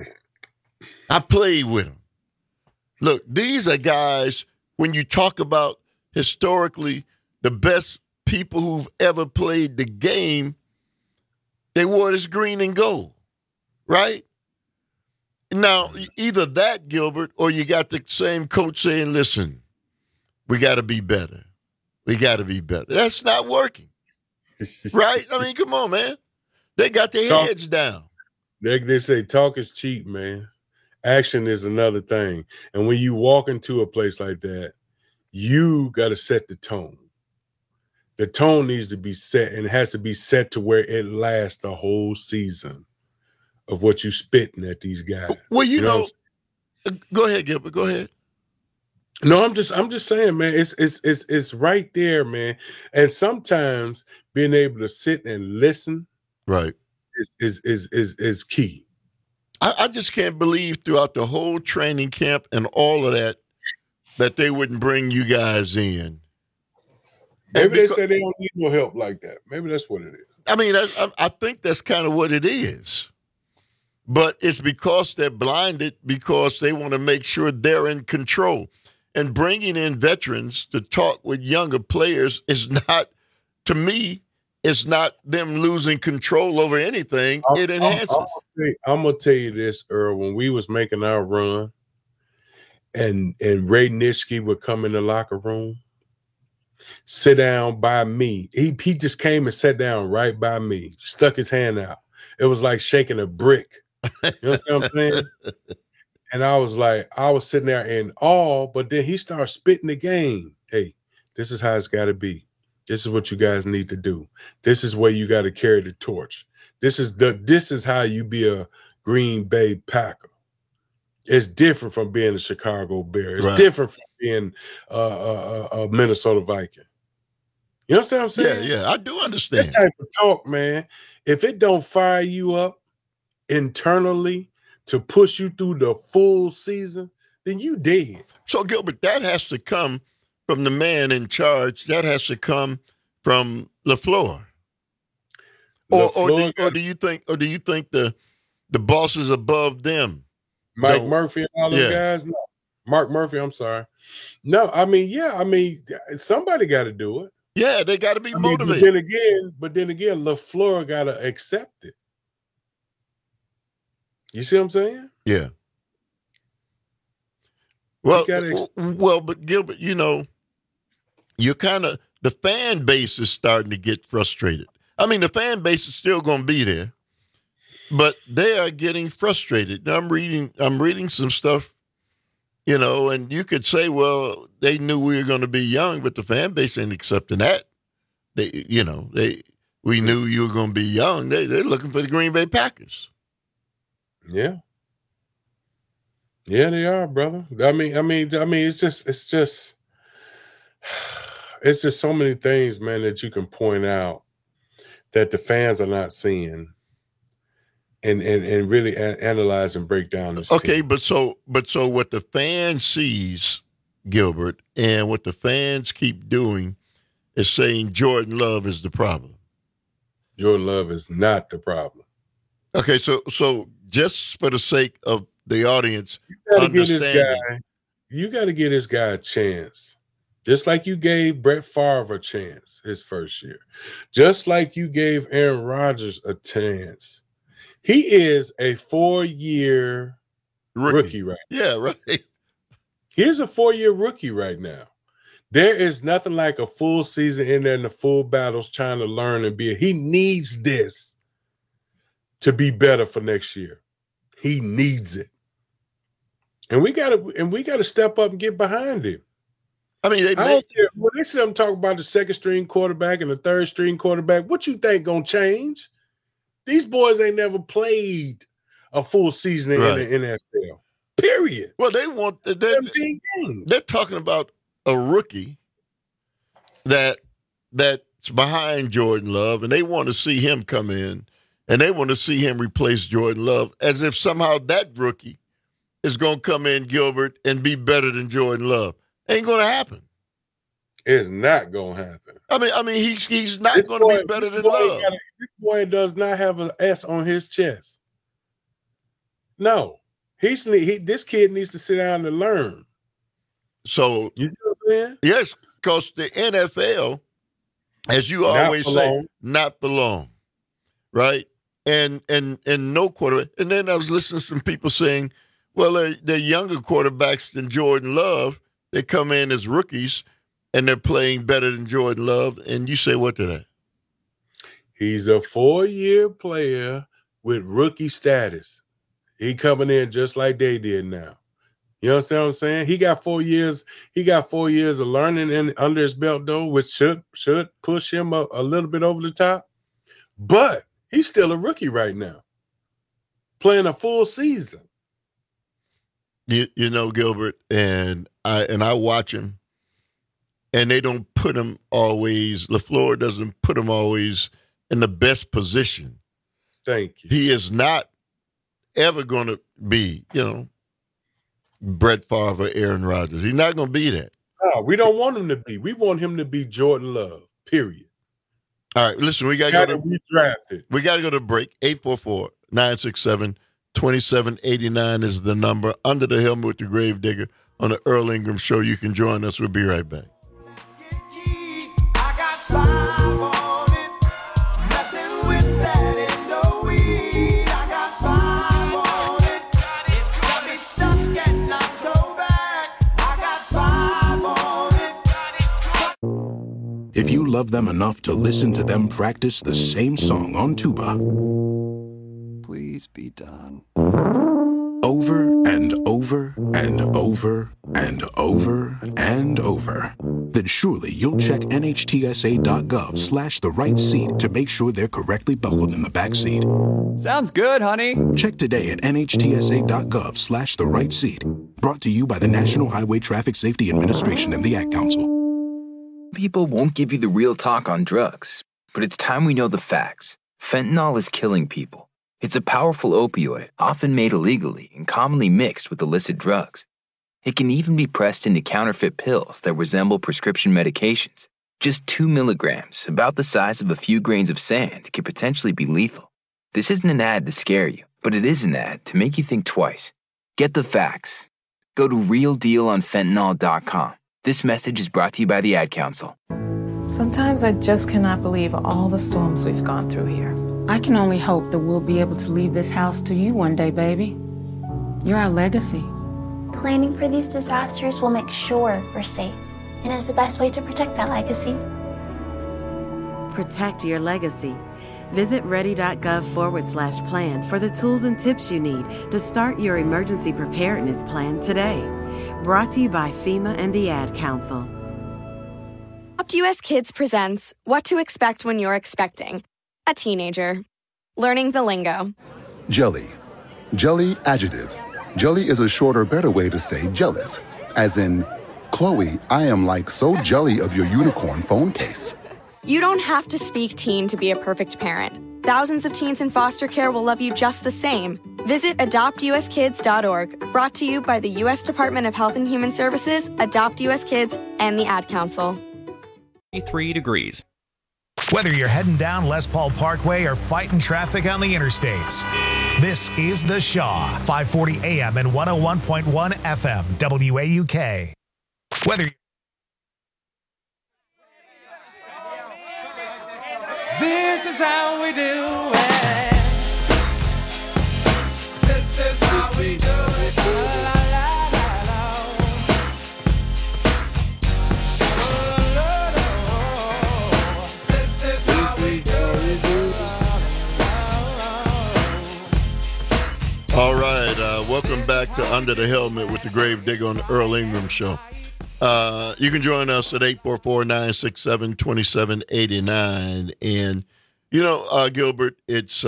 I played with him. Look, these are guys, when you talk about historically the best people who've ever played the game, they wore this green and gold, right? Now, either that, Gilbert, or you got the same coach saying, listen, we got to be better. We got to be better. That's not working, right? I mean, come on, man. They got their heads down. They say talk is cheap, man. Action is another thing. And when you walk into a place like that, you got to set the tone. The tone needs to be set, and it has to be set to where it lasts the whole season of what you spitting at these guys. Well, you know go ahead, Gilbert. Go ahead. No, I'm just saying, man, it's right there, man. And sometimes being able to sit and listen, right, is key. I just can't believe throughout the whole training camp and all of that they wouldn't bring you guys in. Maybe they say they don't need no help like that. Maybe that's what it is. I mean, I think that's kind of what it is. But it's because they're blinded because they want to make sure they're in control. And bringing in veterans to talk with younger players is not, to me, it's not them losing control over anything. It enhances. I'm going to tell you this, Earl. When we was making our run and Ray Nitschke would come in the locker room, sit down by me. He just came and sat down right by me, stuck his hand out. It was like shaking a brick. You know what I'm saying? And I was sitting there in awe, but then he started spitting the game. Hey, this is how it's got to be. This is what you guys need to do. This is where you got to carry the torch. This is how you be a Green Bay Packer. It's different from being a Chicago Bear. It's different from being a Minnesota Viking. You know what I'm saying? Yeah, I do understand. That type of talk, man, if it don't fire you up internally to push you through the full season, then you dead. So, Gilbert, that has to come from the man in charge. That has to come from LaFleur. Or do you think the bosses above them? Mike Murphy and all those guys? No. Mark Murphy, I'm sorry. No, I mean, somebody got to do it. Yeah, they got to be motivated. But then again, LaFleur got to accept it. You see what I'm saying? Yeah. Well, but Gilbert, you know, the fan base is starting to get frustrated. I mean, the fan base is still going to be there. But they are getting frustrated. Now, I'm reading some stuff, and you could say, well, they knew we were going to be young, but the fan base ain't accepting that. We knew you were going to be young. They're looking for the Green Bay Packers. Yeah. Yeah, they are, brother. I mean, it's just so many things, man, that you can point out that the fans are not seeing, and really analyze and break down this. Okay, team. but so what the fan sees, Gilbert, and what the fans keep doing is saying Jordan Love is the problem. Jordan Love is not the problem. Okay, so just for the sake of the audience, you got to give this guy a chance. Just like you gave Brett Favre a chance his first year. Just like you gave Aaron Rodgers a chance. He is a 4-year rookie right now. Yeah, right. He's a 4-year rookie right now. There is nothing like a full season in there and the full battles trying to learn and be. He needs this to be better for next year. He needs it. And we gotta step up and get behind him. I mean, don't care. When they see them talk about the second string quarterback and the third string quarterback, what you think gonna change? These boys ain't never played a full season in the NFL. Period. Well, they're talking about a rookie that's behind Jordan Love, and they want to see him come in, and they want to see him replace Jordan Love, as if somehow that rookie is going to come in, Gilbert, and be better than Jordan Love. Ain't going to happen. It's not going to happen. I mean, he's not going to be better than Love. This boy does not have an S on his chest. No, this kid needs to sit down and learn. So you see what I'm saying? Yes, because the NFL, as you always say, not belong, right? And no quarterback. And then I was listening to some people saying, well, they're younger quarterbacks than Jordan Love. They come in as rookies, and they're playing better than Jordan Love. And you say what to that? He's a 4-year player with rookie status. He coming in just like they did now. You understand what I'm saying? He got 4 years. He got 4 years of learning under his belt, though, which should push him a little bit over the top. But he's still a rookie right now, playing a full season. You know, Gilbert, and I watch him, and they don't put him always. LaFleur doesn't put him always in the best position. Thank you. He is not ever going to be, Brett Favre or Aaron Rodgers. He's not going to be that. No, we don't want him to be. We want him to be Jordan Love, period. All right, listen, we got to go to break. 844-967-2789 is the number. Under the Helmet with the Gravedigger on the Earl Ingram Show. You can join us. We'll be right back. If you love them enough to listen to them practice the same song on tuba, please be done. Over and over and over and over and over, then surely you'll check NHTSA.gov/the right seat to make sure they're correctly buckled in the back seat. Sounds good, honey. Check today at NHTSA.gov/the right seat. Brought to you by the National Highway Traffic Safety Administration and the Ad Council. People won't give you the real talk on drugs, but it's time we know the facts. Fentanyl is killing people. It's a powerful opioid, often made illegally and commonly mixed with illicit drugs. It can even be pressed into counterfeit pills that resemble prescription medications. Just 2 milligrams, about the size of a few grains of sand, can potentially be lethal. This isn't an ad to scare you, but it is an ad to make you think twice. Get the facts. Go to realdealonfentanyl.com. This message is brought to you by the Ad Council. Sometimes I just cannot believe all the storms we've gone through here. I can only hope that we'll be able to leave this house to you one day, baby. You're our legacy. Planning for these disasters will make sure we're safe, and is the best way to protect that legacy. Protect your legacy. Visit ready.gov/plan for the tools and tips you need to start your emergency preparedness plan today. Brought to you by FEMA and the Ad Council. Adopt US Kids presents What to Expect When You're Expecting a Teenager. Learning the lingo. Jelly. Jelly adjective. Jelly is a shorter, better way to say jealous. As in, Chloe, I am like so jelly of your unicorn phone case. You don't have to speak teen to be a perfect parent. Thousands of teens in foster care will love you just the same. Visit adoptuskids.org. Brought to you by the U.S. Department of Health and Human Services, Adopt US Kids, and the Ad Council. 3 degrees. Whether you're heading down Les Paul Parkway or fighting traffic on the interstates, this is The Shaw, 540 AM and 101.1 FM, WAUK. This is how we do it. This is how we do it. La, la, la, la, la. La, la, la, la. This is how we do it. All right, welcome back to Under the Helmet with the Grave Digger on the Earl Ingram Show. You can join us at 844-967-2789. And, Gilbert, it's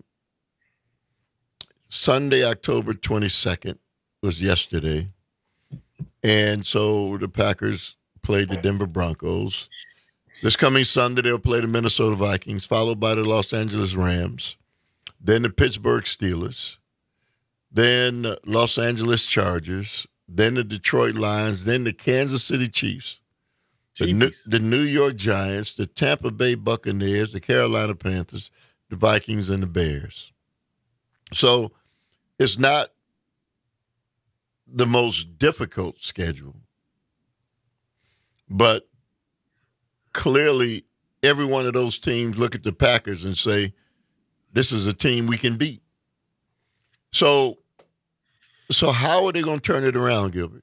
Sunday, October 22nd was yesterday. And so the Packers played the Denver Broncos. This coming Sunday, they'll play the Minnesota Vikings, followed by the Los Angeles Rams, then the Pittsburgh Steelers, then the Los Angeles Chargers, then the Detroit Lions, then the Kansas City Chiefs, the New York Giants, the Tampa Bay Buccaneers, the Carolina Panthers, the Vikings, and the Bears. So it's not the most difficult schedule, but clearly every one of those teams look at the Packers and say, this is a team we can beat. So how are they going to turn it around, Gilbert?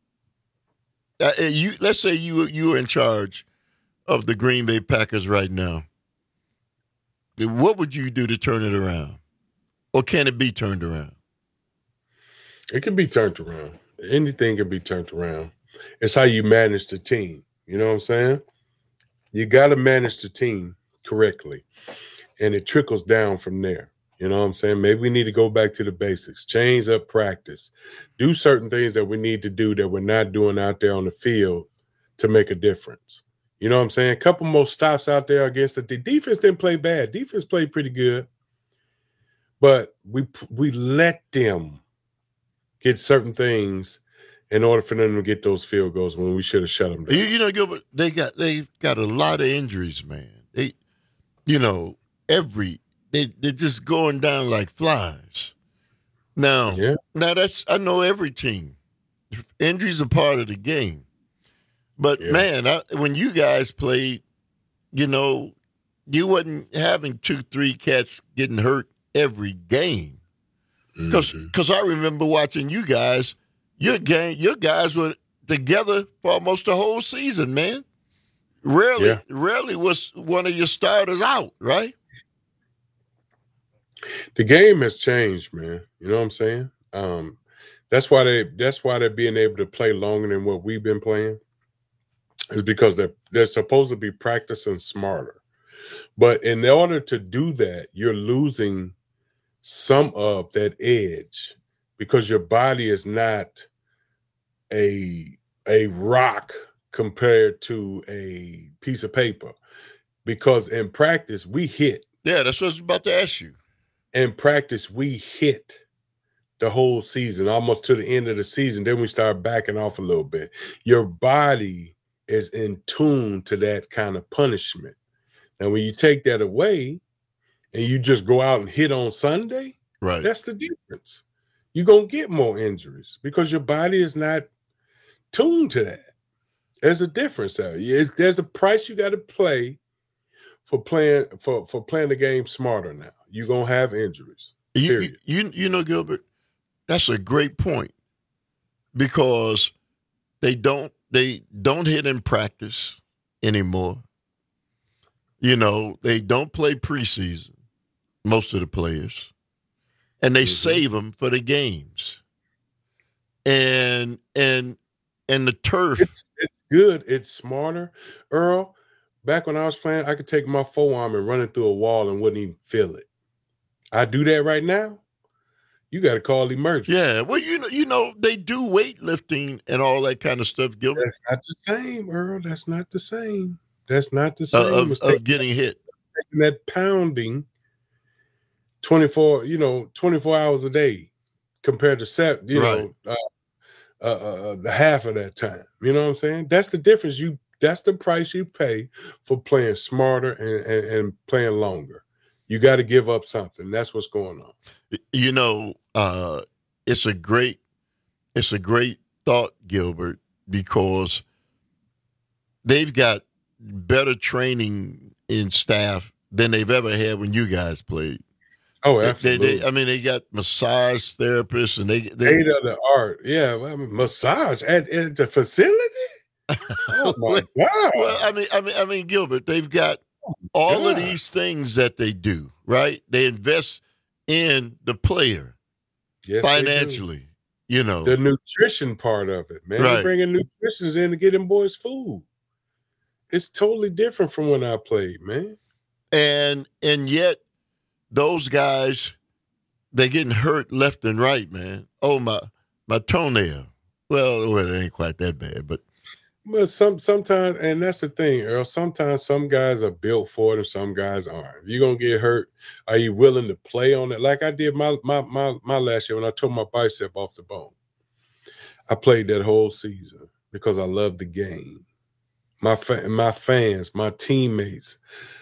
Let's say you are in charge of the Green Bay Packers right now. What would you do to turn it around? Or can it be turned around? It can be turned around. Anything can be turned around. It's how you manage the team. You know what I'm saying? You got to manage the team correctly, and it trickles down from there. You know what I'm saying? Maybe we need to go back to the basics, change up practice, do certain things that we need to do that we're not doing out there on the field to make a difference. You know what I'm saying? A couple more stops out there against the defense didn't play bad. Defense played pretty good. But we let them get certain things in order for them to get those field goals when we should have shut them down. Gilbert, they got a lot of injuries, man. They're just going down like flies. Now I know every team. Injuries are part of the game. But, man, when you guys played, you wasn't having 2-3 cats getting hurt every game. Because I remember watching you guys, your guys were together for almost the whole season, man. Rarely was one of your starters out, right? The game has changed, man. You know what I'm saying? That's why they're being able to play longer than what we've been playing. Is because they're supposed to be practicing smarter. But in order to do that, you're losing some of that edge because your body is not a rock compared to a piece of paper. Because in practice, we hit. Yeah, that's what I was about to ask you. In practice, we hit the whole season, almost to the end of the season. Then we start backing off a little bit. Your body is in tune to that kind of punishment. Now, when you take that away and you just go out and hit on Sunday, right? That's the difference. You're going to get more injuries because your body is not tuned to that. There's a difference there. There's a price you got to pay for playing the game smarter now. You're going to have injuries. You know, Gilbert, that's a great point because they don't hit in practice anymore. You know, they don't play preseason, most of the players, and they save them for the games. And the turf. It's good. It's smarter. Earl, back when I was playing, I could take my forearm and run it through a wall and wouldn't even feel it. I do that right now. You got to call emergency. Yeah, well, you know, they do weightlifting and all that kind of stuff, Gilbert. That's not the same, Earl. That's not the same. That's not the same. Of getting hit. Taking that pounding 24 hours a day compared to the half of that time. You know what I'm saying? That's the difference. That's the price you pay for playing smarter and playing longer. You got to give up something. That's what's going on. You know, it's a great thought, Gilbert, because they've got better training in staff than they've ever had when you guys played. Oh, absolutely. They got massage therapists and they state of the art. Yeah, well, massage at the facility. Oh my God! Well, I mean, Gilbert, they've got all of these things that they do, right? They invest in the player financially. You know, the nutrition part of it, man. They're bringing nutritionists in to get them boys food. It's totally different from when I played, man. And yet, those guys, they're getting hurt left and right, man. Oh, my toenail. Well, it ain't quite that bad, but sometimes, and that's the thing, Earl. Sometimes some guys are built for it, and some guys aren't. If you're gonna get hurt, are you willing to play on it? Like I did my last year when I tore my bicep off the bone. I played that whole season because I loved the game. My fans, my teammates,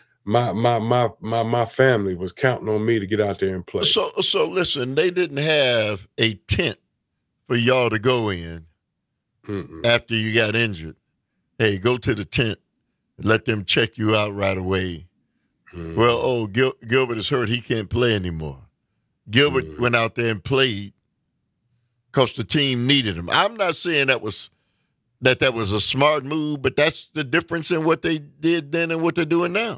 my family was counting on me to get out there and play. So listen, they didn't have a tent for y'all to go in. After you got injured. Hey, go to the tent. Let them check you out right away. Well, Gilbert is hurt. He can't play anymore. Gilbert went out there and played because the team needed him. I'm not saying that was a smart move, but that's the difference in what they did then and what they're doing now.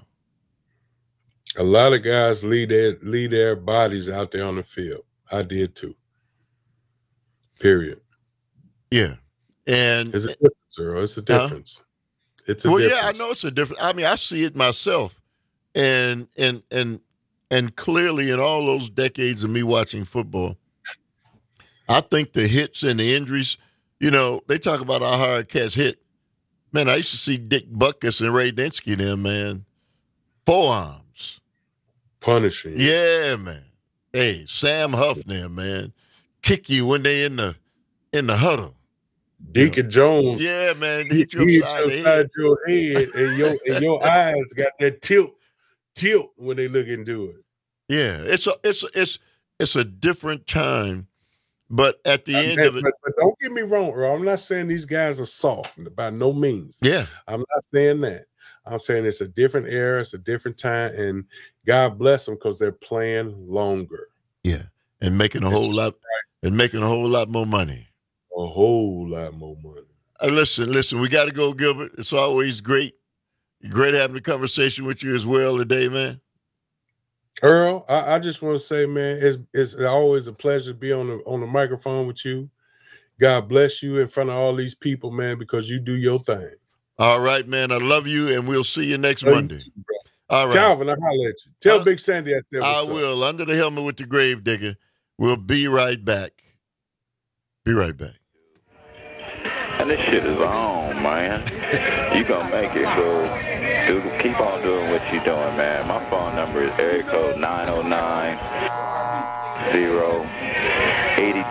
A lot of guys leave their bodies out there on the field. I did too. Period. Yeah. And it's a difference, Earl. It's a difference. It's a difference. Yeah, I know it's a difference. I mean, I see it myself. And clearly in all those decades of me watching football, I think the hits and the injuries, you know, they talk about how hard cats hit. Man, I used to see Dick Butkus and Ray Dinsky there, man. Forearms. Punishing. Yeah, man. Hey, Sam Huff there, man. Kick you when they in the huddle. Deacon Jones. Yeah, man. Hit you upside your head and your eyes got that tilt when they look into it. Yeah, it's a different time, but at the end of it. But don't get me wrong, Earl. I'm not saying these guys are soft by no means. Yeah, I'm not saying that. I'm saying it's a different era, it's a different time, and God bless them because they're playing longer. Yeah, and making a whole lot more money. A whole lot more money. Listen, we got to go, Gilbert. It's always great having a conversation with you as well today, man. Earl, I just want to say, man, it's always a pleasure to be on the microphone with you. God bless you in front of all these people, man, because you do your thing. All right, man. I love you, and we'll see you next Monday. You too, all right. Calvin, I'll holler at you. Tell Big Sandy I said what's up. I will. Under the Helmet with the Grave Digger. We'll be right back. Be right back. And this shit is on, man. You gonna make it, so keep on doing what you're doing, man. My phone number is area code 909-082.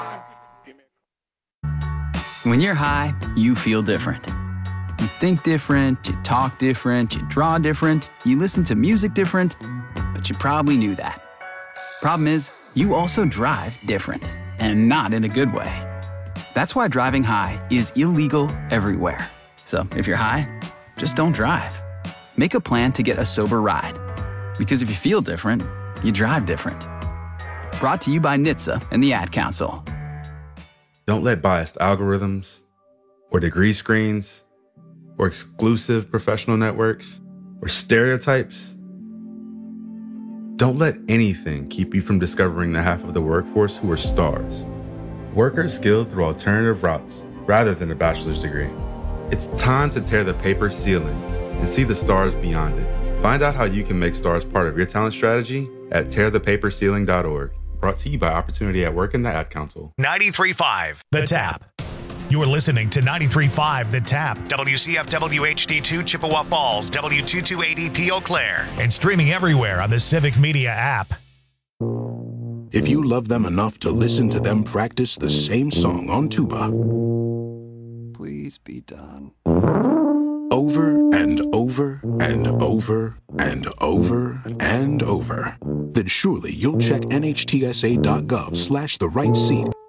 When you're high, you feel different. You think different, you talk different, you draw different, you listen to music different, but you probably knew that. Problem is, you also drive different, and not in a good way. That's why driving high is illegal everywhere. So if you're high, just don't drive. Make a plan to get a sober ride. Because if you feel different, you drive different. Brought to you by NHTSA and the Ad Council. Don't let biased algorithms or degree screens or exclusive professional networks or stereotypes? Don't let anything keep you from discovering the half of the workforce who are stars. Workers skilled through alternative routes rather than a bachelor's degree. It's time to tear the paper ceiling and see the stars beyond it. Find out how you can make stars part of your talent strategy at tearthepaperceiling.org. Brought to you by Opportunity at Work and the Ad Council. 93.5 The Tap. You're listening to 93.5 The Tap, WCFW HD2 Chippewa Falls, W228EP Eau Claire, and streaming everywhere on the Civic Media app. If you love them enough to listen to them practice the same song on tuba, please be done. Over and over and over and over and over, then surely you'll check nhtsa.gov/the right seat